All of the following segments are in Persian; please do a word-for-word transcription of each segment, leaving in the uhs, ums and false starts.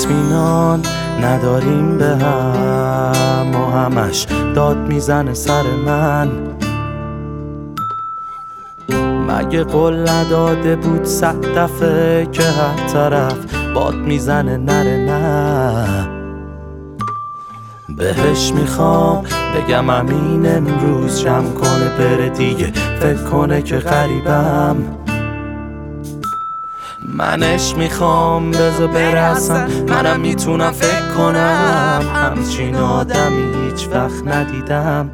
اطمینان نداریم به هم و همش داد میزنه سر من. مگه قول نداده بود صد دفعه که هر طرف باد میزنه نره نه؟ بهش میخوام بگم امین امروز جمع کنه بره دیگه، فکر کنه که غریبم. منش میخوام بذار برسم، منم میتونم فکر کنم همچین آدمی هیچ وقت ندیدم.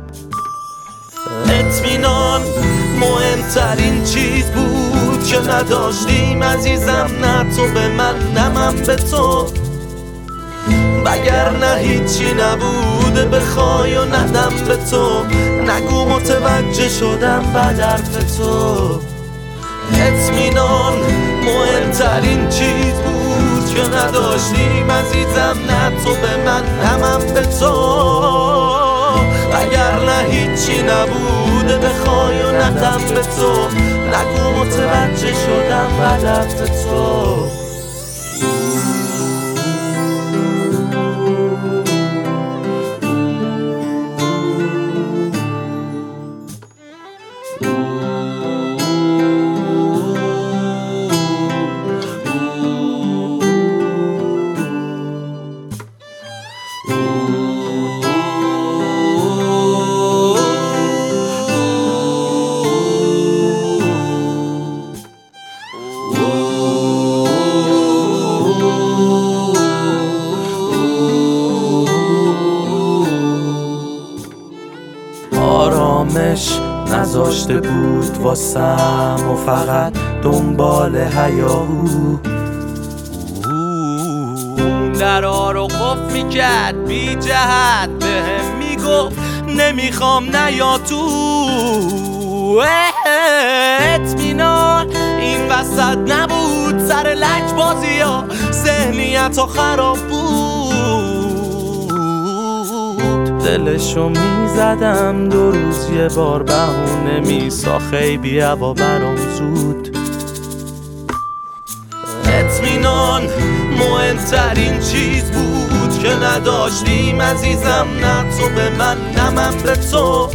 اطمینان مهمترین چیز بود که نداشتیم عزیزم، نه تو به من نه من به تو، وگرنه هیچی نبوده بخوای و ندم به تو. نگو متوجه شدم بعد حرف تو. اطمینان مهمترین چیز بود که نداشتیم عزیزم، نه تو به من نه من به تو، وگرنه هیچی نبوده بخوای و ندم به تو. نگو متوجه شدم بعد حرف تو. آرامش نذاشته بود واسم و فقط دنبال هیاهو درها رو قفل میکرد بی جهت بهم میگفت نمیخوام نیا تو. اطمینان این وسط نبود سر لج بازی ها، ذهنیت ها خراب بود. دلشو میزدم دو روز یه بار بهونه میسا خیلی هوا برام زود. اطمینان مهمترین چیز بود که نداشتیم عزیزم، نه تو به من نه من به تو،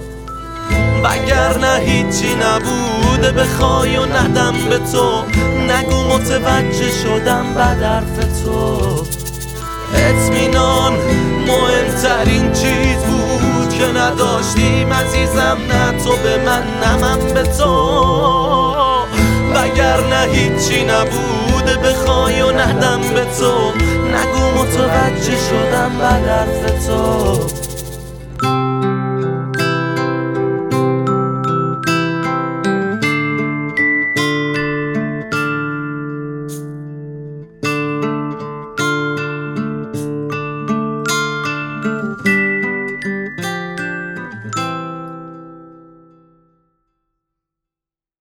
وگرنه هیچی نبوده بخوای و ندم به تو. نگو متوجه شدم بعد حرف تو. اطمینان مهمترین چیز بود که نداشتیم عزیزم، نه تو به من نه من به تو، وگرنه هیچی نبوده بخوای و ندم به تو. نگو متوجه شدم بعد حرف